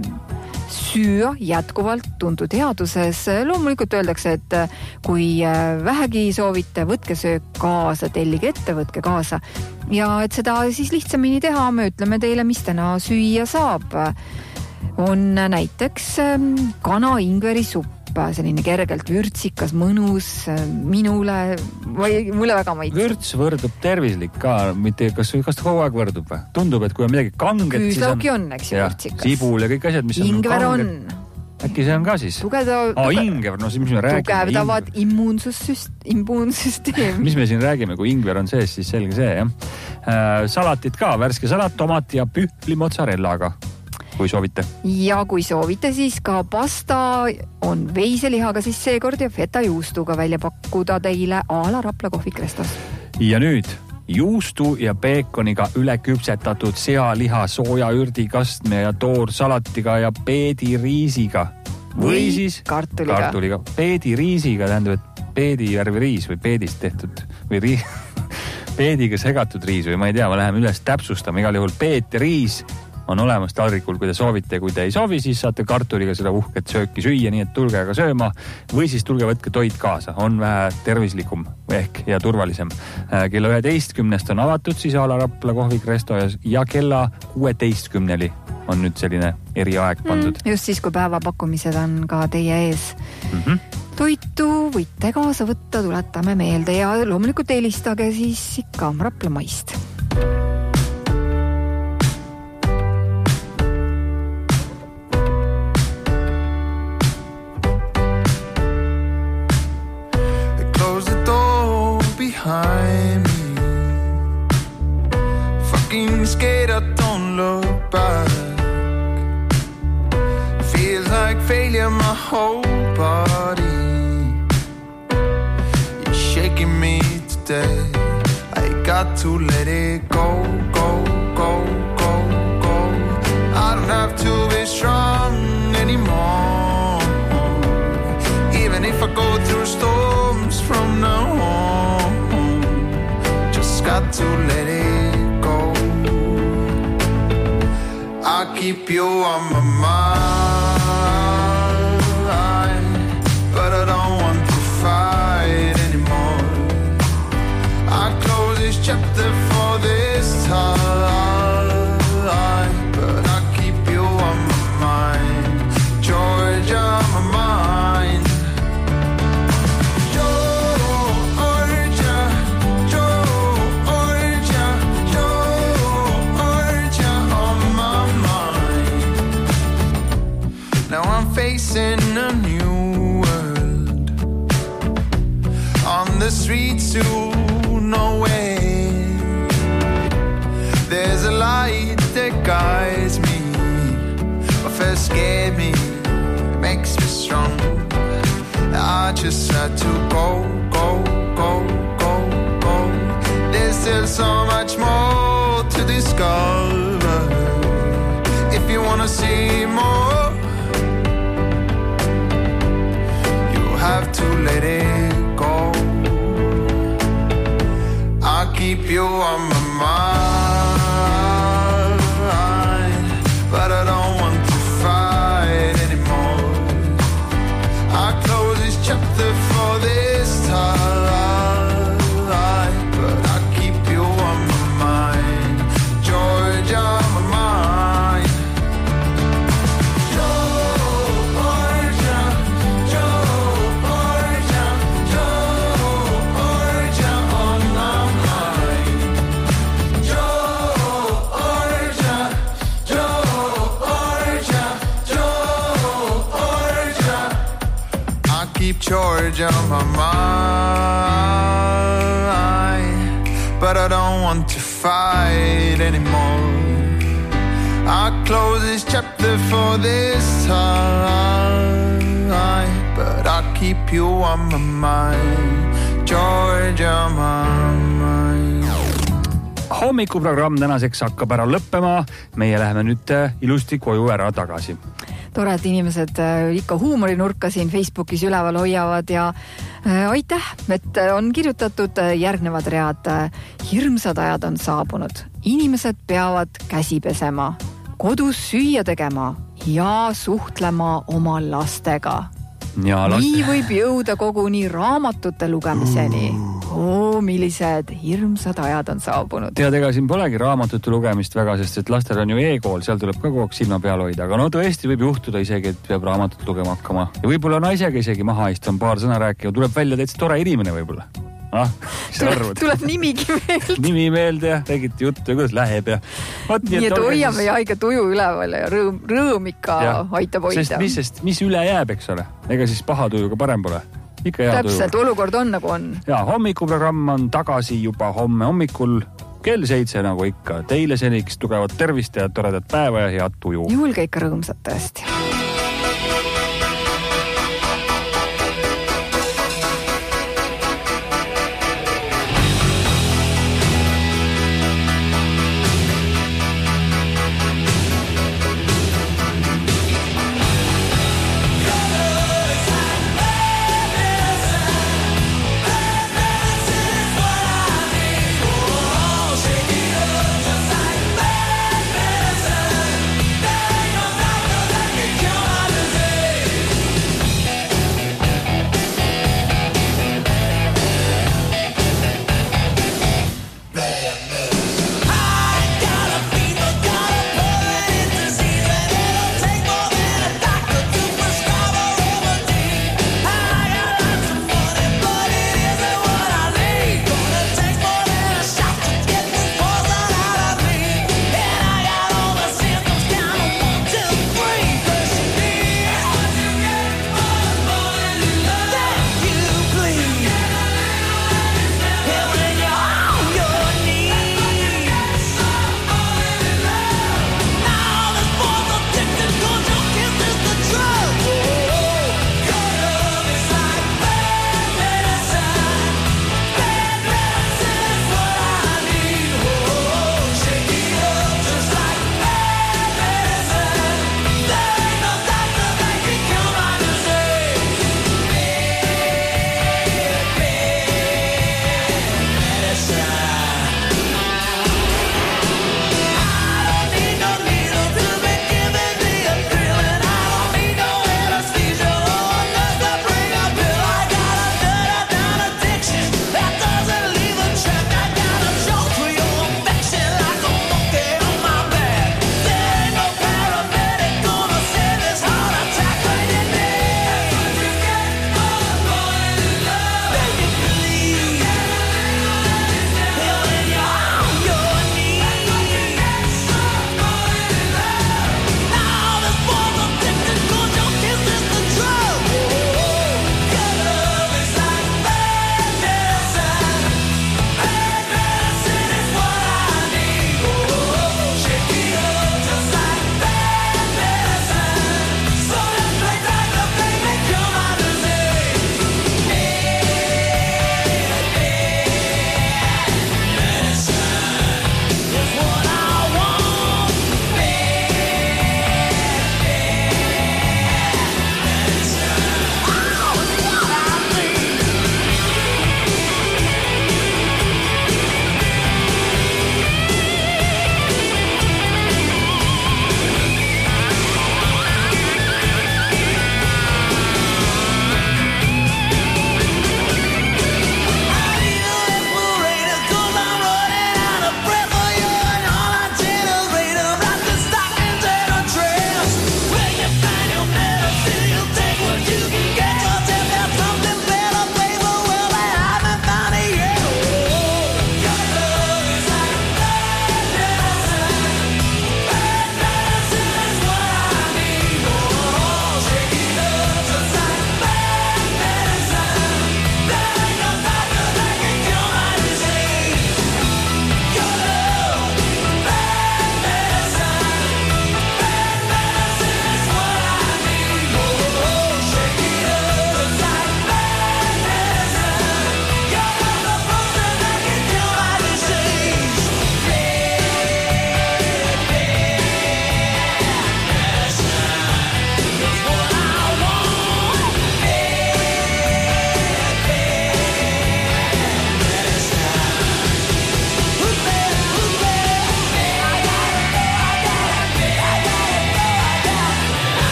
süüa jätkuvalt tuntud headuses. Loomulikult öeldakse, et kui vähegi soovite, võtke söök kaasa, tellige ette, võtke kaasa ja et seda siis lihtsamini teha, me ütleme teile, mis täna süüa saab. On näiteks kana ingveri supp, selline kergelt vürtsikas, mõnus, minule või mulle väga maitseb. Vürts võrdub tervislik ka, mitte, kas, kas ta kogu aeg võrdub või? Tundub, et kui on midagi kanget, küüslauki on, eks ju, vürtsikas. Sibul ja kõik asjad, mis on ingver kanget. On. Äkki see on ka siis? Tugevda, Aa, ingver, no siis mis me räägime. Tugevdavad immuunsussüst, immuunsüsteem. Mis me siin räägime, kui ingver on sees, siis selge see, jah. Äh, salatit ka, värske salat, tomat ja pühvli mozzarellaga. Kui soovite. Ja kui soovite, siis ka pasta on veiselihaga siis seekord ja feta juustuga välja pakkuda teile A la Rapla kohvik Restos. Ja nüüd juustu ja peekoniga üle küpsetatud sealiha, sooja ürdikastme ja toor salatiga ja peediriisiga. Või, või siis kartuliga. kartuliga. Peediriisiga tähendab, et peedijärvi riis või peedist tehtud või riis, peediga segatud riis või ma ei tea, ma läheme üles täpsustama. Igal juhul peet ja riis on olemas taldrikul, kui te soovite. Kui te ei soovi, siis saate kartuliga seda uhket sööki süüa, nii et tulge aga sööma või siis tulge võtke toit kaasa. On vähe tervislikum ehk ja turvalisem. Kella üheteistkümnest on avatud siis A la Rapla kohvik Resto ja kella kuueteistkümneli on nüüd selline eriaeg pandud. Mm, just siis, kui päevapakkumised on ka teie ees. Mm-hmm. Toitu võite kaasa võtta, tuletame meelde ja loomulikult eelistage siis ikka Rapla maist. Behind me, fucking scared I don't look back. Feels like failure my whole body. You're shaking me to death. I got to let it go, go, go, go, go. I don't have to be strong anymore. Even if I go through storms from now on, got to let it go. I keep you on my mind, but I don't want to fight anymore. I close this chapter for this time, but I keep you on my mind, Georgia on my mind. Facing a new world on the streets to nowhere. strong. I just had to go, go, go, go, go. There's still so much more to discover. If you wanna see more, you have to let it go. I'll keep you on my mind, but I don't want to fight anymore. I'll close this chapter for this time, but I'll keep you on my mind, Georgia, on my mind. Georgia, Georgia, Georgia, on my mind. Georgia, Georgia, Georgia. I keep Georgia on my mind, but I don't want to fight anymore. I'll close this chapter for this time, but I'll keep you on my mind, Georgia on my mind. Hommikuprogramm tänaseks hakkab ära lõppema. Meie läheme nüüd ilusti koju ära tagasi. Tore, et inimesed ikka huumorinurka siin Facebookis üleval hoiavad ja aitäh, et on kirjutatud järgnevad read. Hirmsad ajad on saabunud. Inimesed peavad käsi pesema, kodus süüa tegema ja suhtlema oma lastega. Ja laste... Nii võib jõuda koguni raamatute lugemiseni. Oo, millised hirmsad ajad on saabunud. Tead, ega siin polegi raamatute lugemist väga, sest et lastel on ju e-kool, seal tuleb ka kogu aeg silma peal hoida. Aga no tõesti võib juhtuda isegi, et peab raamatut lugema hakkama. Ja võib-olla naisega isegi maha istun, paar sõna rääkima. Tuleb välja täitsa tore inimene võib-olla. Ah, tuleb, tuleb nimigi meelde. Nimi meelde ja tegite juttu ja kuidas läheb ja... Võt, nii, et hoiame ja haige tuju üleval ja rõõm, rõõm ikka ja. Aitab hoida. Sest mis, sest mis üle jääb, eks ole? Ega siis paha tujuga parem pole. Ikka hea täpselt, tuju. Olukord on nagu on. Ja, hommikuprogramm on tagasi juba homme hommikul kell seitse nagu ikka. Teile seniks tugevat tervist ja toredat päeva ja head tuju. Julge ikka rõõmsat tõesti.